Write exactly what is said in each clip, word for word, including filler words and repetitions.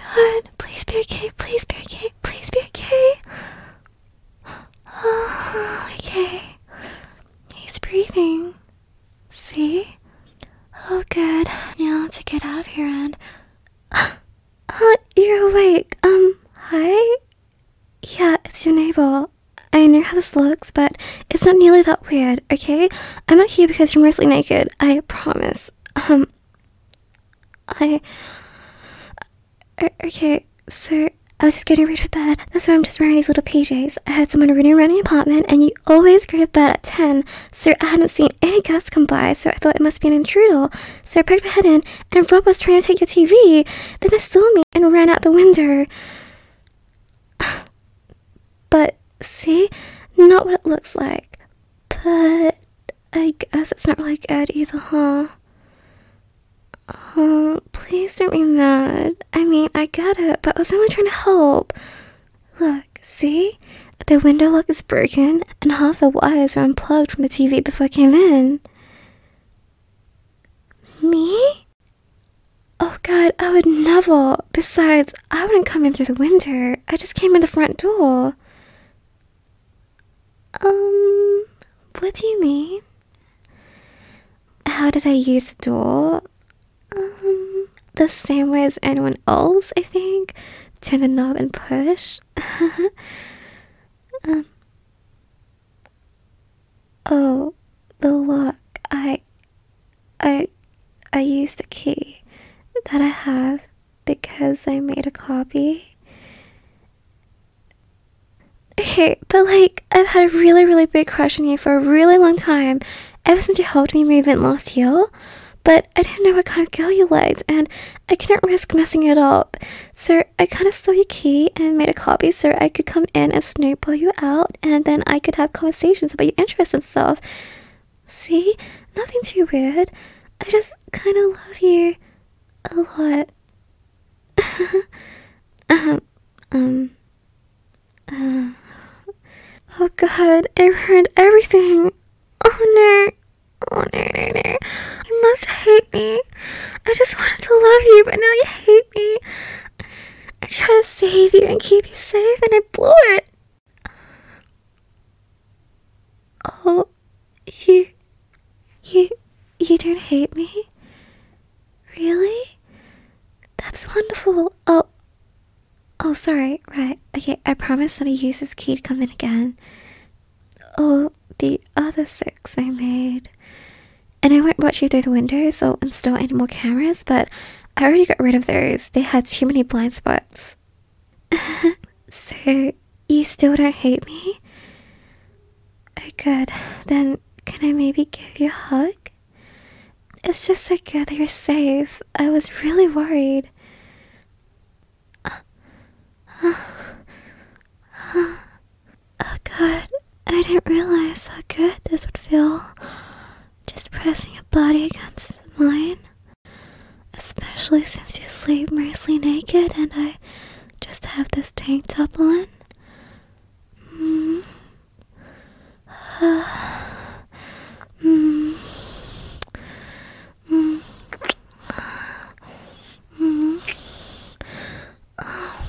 God, please be okay, please be okay, please be okay. Oh, okay. He's breathing. See? Oh, good. Now to get out of here and... Oh, you're awake. Um, hi? Yeah, it's your neighbor. I know how this looks, but it's not nearly that weird, okay? I'm not here because you're mostly naked. I promise. Um, I... Okay, so I was just getting ready for bed. That's why I'm just wearing these little P Js. I had someone running around the apartment, and you always go to bed at ten, so I hadn't seen any guests come by, so I thought it must be an intruder. So I poked my head in, and Rob was trying to take your T V. Then they saw me and ran out the window. But, see? Not what it looks like. But I guess it's not really good either, huh? Oh, please don't be mad. I mean, I get it, but I was only trying to help. Look, see? The window lock is broken, and half the wires are unplugged from the T V before I came in. Me? Oh god, I would never. Besides, I wouldn't come in through the window. I just came in the front door. Um, what do you mean? How did I use the door? Um, the same way as anyone else, I think. Turn the knob and push. um. Oh, the lock. I, I, I used a key that I have because I made a copy. Okay, but like, I've had a really, really big crush on you for a really long time, ever since you helped me move in last year. But I didn't know what kind of girl you liked, and I couldn't risk messing it up. So I kind of stole your key and made a copy so I could come in and snowball you out, and then I could have conversations about your interests and stuff. See? Nothing too weird. I just kind of love you a lot. um, um, uh, oh god, I ruined everything. Oh no. Oh no, no, no. You must hate me. I just wanted to love you, but now you hate me. I tried to save you and keep you safe, and I blew it. Oh, you, you, you don't hate me? Really? That's wonderful. Oh, oh, sorry, right. Okay, I promise not to use this key to come in again. Oh, the other six I made. And I won't watch you through the windows or install any more cameras, but I already got rid of those. They had too many blind spots. So, you still don't hate me? Oh good, then can I maybe give you a hug? It's just so good that you're safe. I was really worried. Oh god, I didn't realize how good this would feel. Just pressing your body against mine. Especially since you sleep mostly naked and I just have this tank top on. Mm. Uh, mm. Mm. Mm. Oh.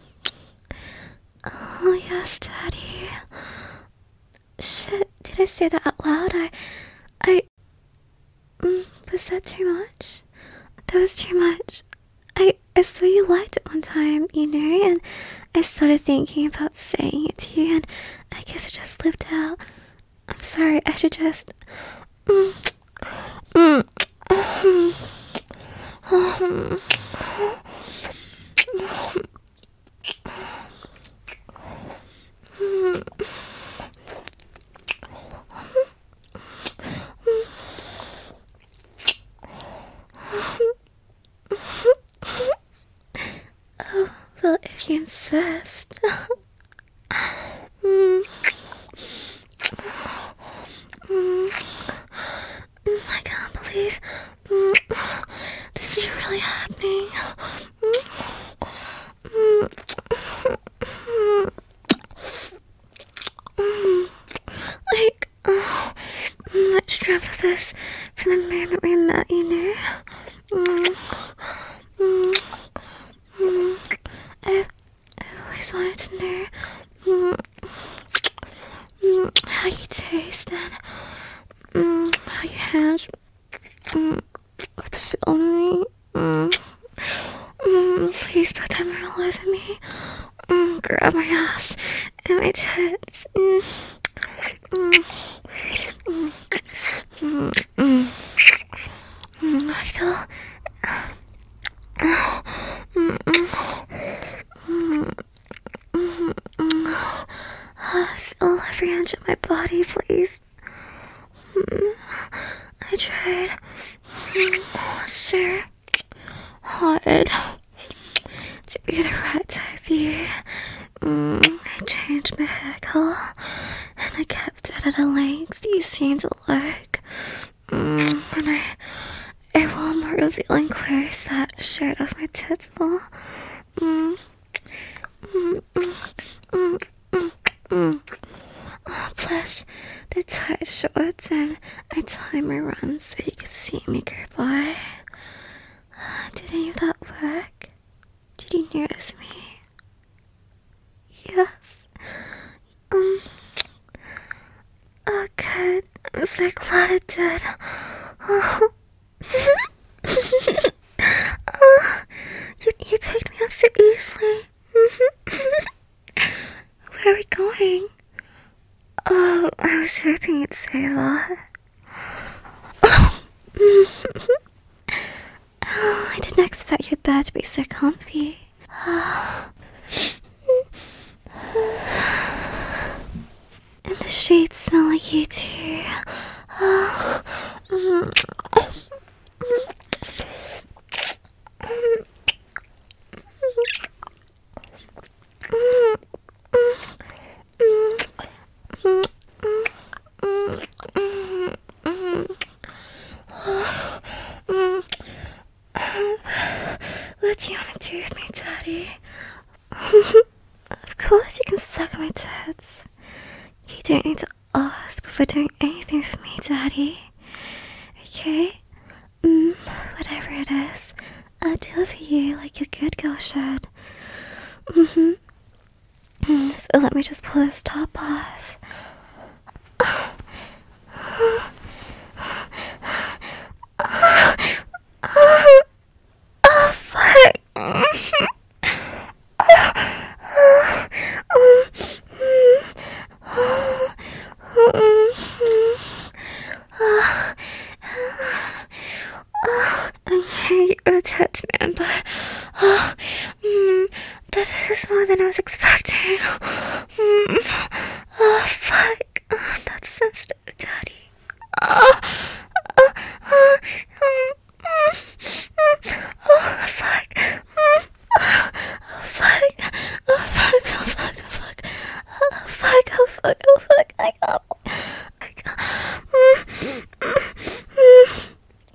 Oh yes, Daddy. Shit, did I say that out loud? I... I... Mm, was that too much? That was too much. I, I saw you liked it one time, you know, and I started thinking about saying it to you, and I guess it just slipped out. I'm sorry, I should just... Mm, mm, mm, mm, mm. Oh, well, if you insist. mm. Mm. I can't believe mm. this is really happening. Mm. Mm. Mm. Like, oh, I'm not strapped with this from the moment we met, you know? Mm. Mm. Mm. over me. Mm, grab my ass and my tits. Mm. Mm. Mm. Mm. Mm. Mm. I feel... Mm. Mm. Mm. Mm. Mm. I feel every inch of my body, please. Mm. I tried mm, so hard to be the right type of you. Mm, I changed my hair color and I kept it at a length you seemed to like. Mm, and I, I wore more revealing clothes that showed off my tits more. Mm, mm, mm, mm, mm, mm. Oh, plus the tight shorts and I tied my runs so you could see me go by. Did any of that work? Did you notice me? Yes. Um. Oh, good. I'm so glad it did. Oh. Oh, you, you picked me up so easily. Where are we going? Oh, I was hoping you'd say that. Oh, I didn't expect your bed to be so comfy. And the sheets smell like you too. Oh. What do you want to do with me, Daddy? Of course you can suck on my tits. You don't need to ask before doing anything for me, Daddy. Okay? Mm, whatever it is, I'll do it for you like your good girl should. Mm-hmm. Mm, so let me just pull this top off. Oh, fuck. Okay, you're a tits man, but oh, mm, that is more than I was expecting. Mm, oh, fuck. Oh, that's sensitive, Daddy. Oh, oh, oh, mm, mm, oh, fuck. Mm, oh, fuck. Oh, fuck. Oh, fuck. Oh, fuck. Oh, fuck. Oh, fuck. Oh, fuck. I can't. I can't. Mm, mm, mm.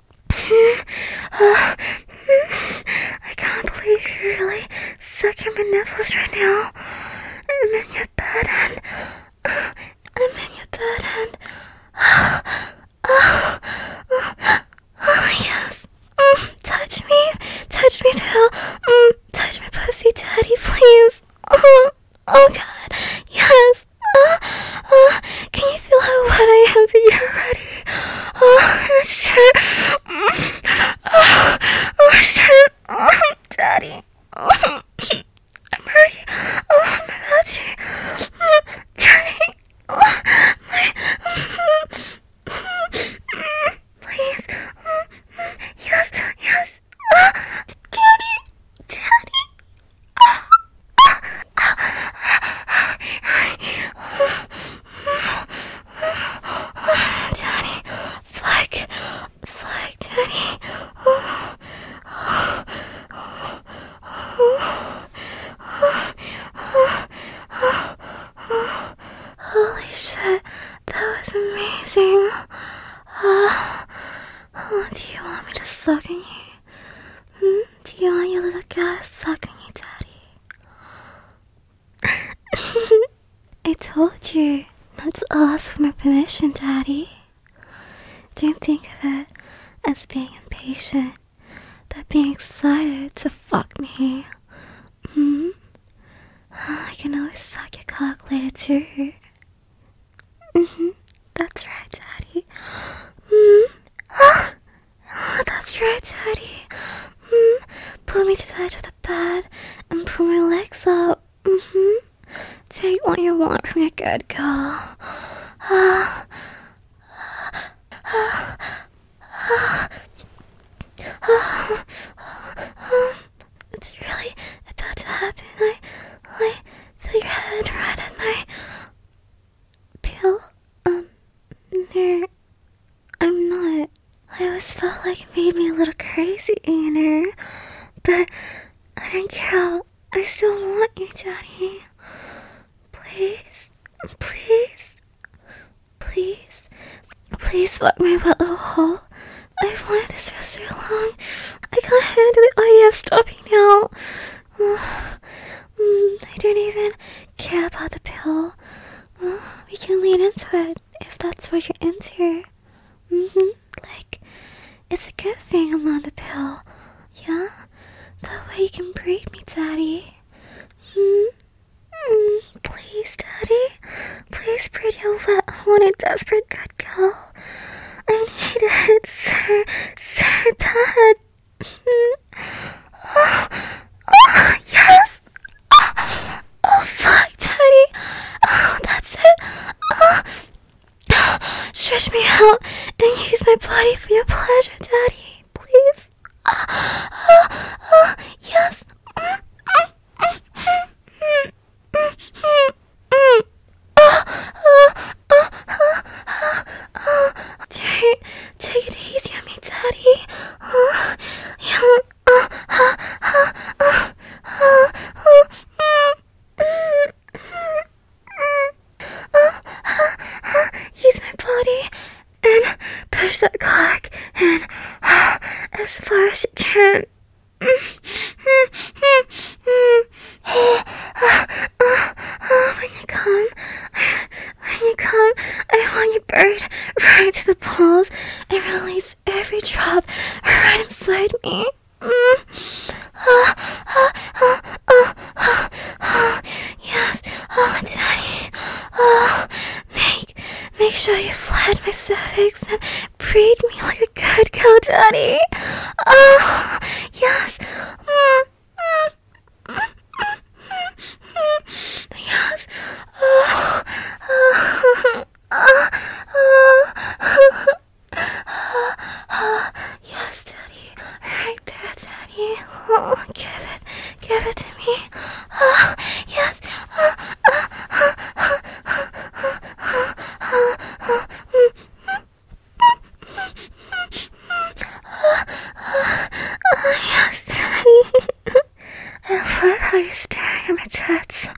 Oh, I can't believe you're really sucking my nipples right now. I'm in your bed and I'm in your bed and oh, oh, oh, oh yes. Mm, touch me, touch me though. Mm, touch my pussy, Daddy, please. Oh, oh God, yes. Uh, uh, can you feel how wet I am that you're ready? Oh, shit. Mm. Oh, oh, shit. Oh, Daddy. Oh, I'm ready. Oh, I'm about to. Mm, Daddy. Oh, my. Mm, mm, please. Mm, mm, yes, yes. Oh, Daddy. Daddy. Oh. Daddy, fuck, fuck, Daddy. Oh, oh, oh, oh, oh, oh. Holy shit, that was amazing. Oh, oh, do you want me to suck on you? Hmm? Do you want your little girl to suck on you, Daddy? I told you not to ask for my permission, Daddy. Don't think of it as being impatient, but being excited to fuck me. Hmm? I can always suck your cock later too. Mm-hmm. That's right, Daddy. Hmm? Oh, oh, that's right, Daddy. Hmm? Pull me to the edge of the bed and pull my legs up. Mm-hmm. Take what you want from your good girl. Ah. Ah. Ah. Ah. Ah. It's really about to happen. I, I feel your head right at my pill. Um, there. I'm not. I always felt like it made me a little crazy, you know? But I don't care. I still want you, Daddy. Please, please, please, please fuck my wet little hole. I've wanted this for so long. I can't handle the idea of stopping now. Uh, mm, I don't even care about the pill. Uh, we can lean into it if that's what you're into. Mm-hmm. Like, it's a good thing I'm on the pill. Yeah? That way you can breed me, Daddy. Hmm? Mm, please, Daddy. Please breed your wet, horny, desperate good girl. I need it so, so bad. Oh, oh, yes. Oh, oh, fuck, Daddy. Oh, that's it. Oh. Stretch me out and use my body for your pleasure, Daddy. Please. Oh, oh, oh, yes. Mm, mm, mm, mm, mm, mm, mm. Oh, oh, oh, oh, oh, oh. Take, take it easy on me, Daddy. Oh, yeah. Oh, oh, oh, oh, oh, oh, mm, mm, mm, mm. Oh, oh, oh. Use my body and push that cock in oh, as far as you can. Mm, mm, mm, mm. Oh, oh, oh, oh, when you come, when you come, I want you buried right to the balls and release every drop right inside me. Mm. Oh, oh, oh, oh, oh, oh, yes, oh, Daddy, oh, make, make sure you flatten my cervix and breed me like a good girl, Daddy. Oh, yes, mm, mm, mm, mm, mm, mm, yes, oh, oh, oh, oh, oh, oh, oh, yes, Daddy, right there, Daddy. Oh, give it, give it to me. Oh, yes. Oh, oh, oh, oh, oh, oh, oh, oh, oh, mm, mm, mm, mm, oh, oh, oh, yes, Daddy. I love how you're staring at my tits.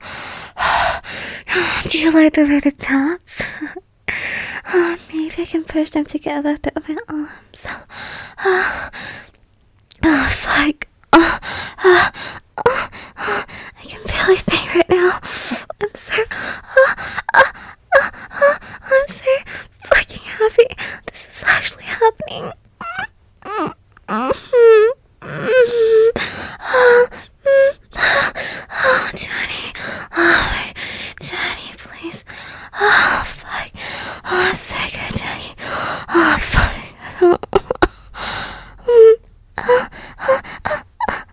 Do you like the way they dance? Oh, maybe I can push them together a bit with my arms. Oh, oh fuck. Oh, oh, oh, oh, I can barely think right now. I'm so, oh, oh, oh, oh, I'm so fucking happy. This is actually happening. Mm, mm, mm, mm, oh, mm, oh, oh, Daddy. Oh, my, Daddy, please. Oh, fuck. Oh, it's so good, Daddy. Oh, fuck. Mm, oh, oh, oh.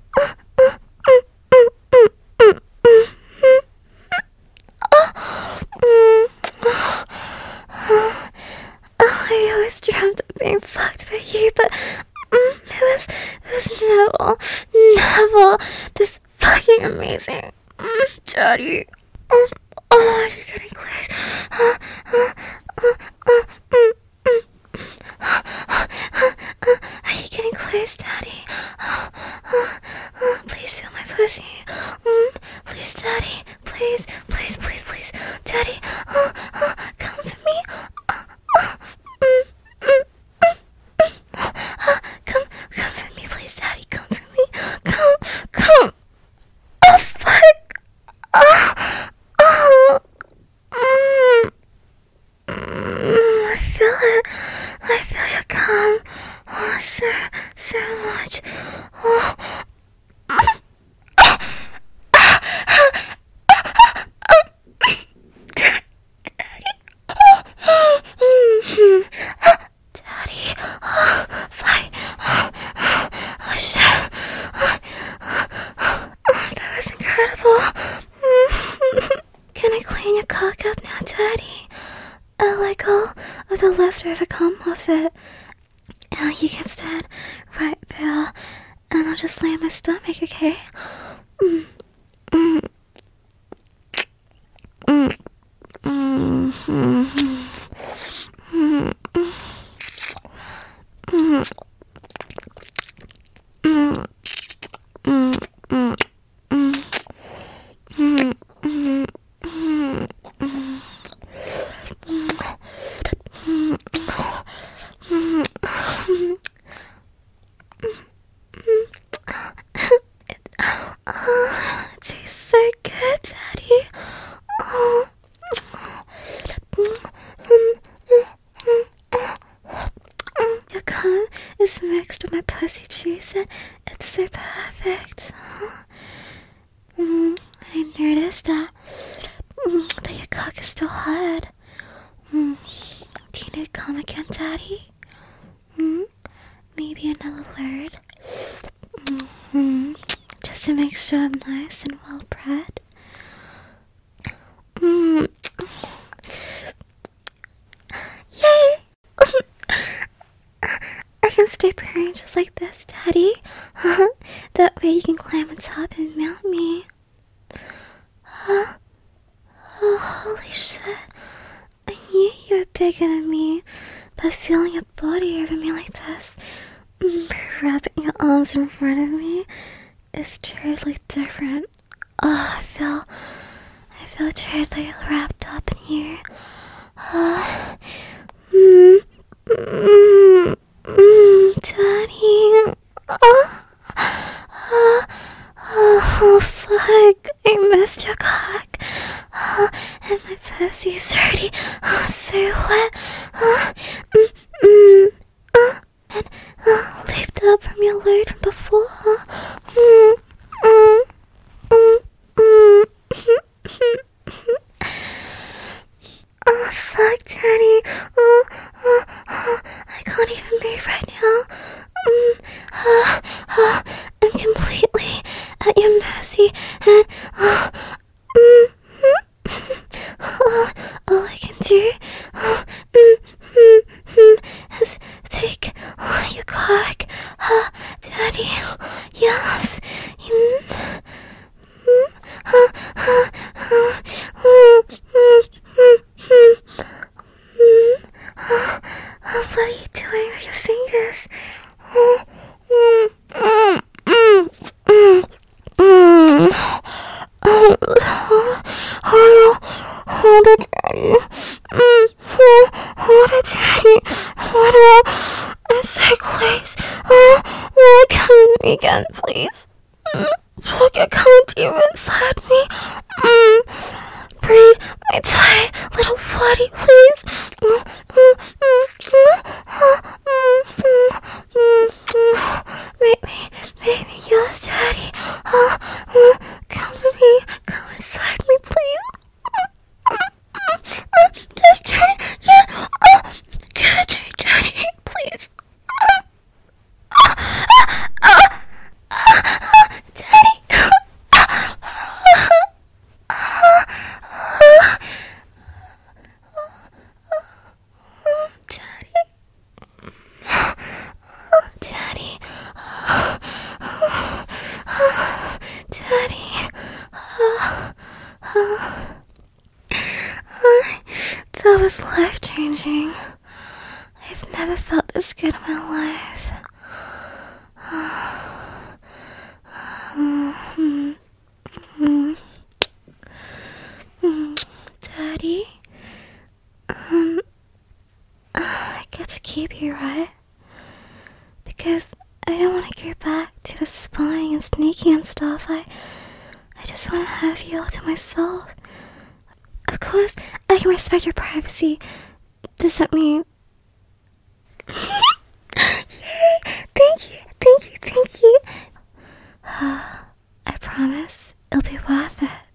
I always dreamt of being fucked by you, but mm, it was it was never, never this fucking amazing, mm, Daddy. Oh, oh, you're getting close. Uh, uh, uh, uh, mm, mm, uh, uh, uh, uh, are you getting close, Daddy? Uh, uh, uh, please feel my pussy. Mm, please, Daddy. Please, please, please, please, Daddy. Uh, uh, come for me. Uh, uh, mm, mm, mm, mm. Uh, come, come for me, please, Daddy. Come for me. Come, come. Oh, fuck. Oh, oh. Mm, mm, I feel it. I feel you come. Oh, so, so much. Oh. sure I'm nice and well bred. Mm. Yay! I can stay purring just like this, Daddy. That way you can climb on top and mount me. Huh? Oh, holy shit. I knew you were bigger than me, but feeling your body over me like this, mm, wrapping your arms in front of me, is totally different. Oh, I feel, I feel totally wrapped up in you. Uh, mm, mm, mm, Daddy. Oh, oh, oh, oh, fuck. I missed your cock. Oh, and my pussy is already oh, so wet. Oh, mm, mm, oh, and oh, leaped up from your load from before. Mm, mm, mm, mm. Oh, fuck, Daddy. Oh, oh, oh, I can't even move right now. Mm, oh, oh, I'm completely at your mercy, and oh, mm, oh, all I can do oh, mm, mm, mm, is take oh, your cock. Oh, Daddy, yes. Mm, mm, oh, oh, oh, oh, mm, mm, mm, mm, oh, oh, what are you doing with your fingers? Oh, mm, mm, mm, mm, mm. Oh, oh, oh, hold it, Daddy. Mm, oh, hold it, Daddy. Hold it. I'm so close. Oh, oh, come in again, please. Mm, look, I can't deep inside me. Mm, breathe my tight little body, please. Mm, mm, mm, mm, mm, mm, mm, mm. Make me, make me yours, Daddy. Oh, oh, come to me, come inside me, please. Mm, mm, mm, mm, just Daddy, yeah. Oh, Daddy, Daddy, please. Mm, ah, ah, ah, ah, ah, Daddy. Daddy, Daddy, that was life-changing. I've never felt this good in my life. Daddy, um, I get to keep you, right? Because I don't want to go back to the spying and sneaking and stuff. I, I just want to have you all to myself. Of course, I can respect your privacy. Does that mean... Yay! Thank you, thank you, thank you. I promise it'll be worth it.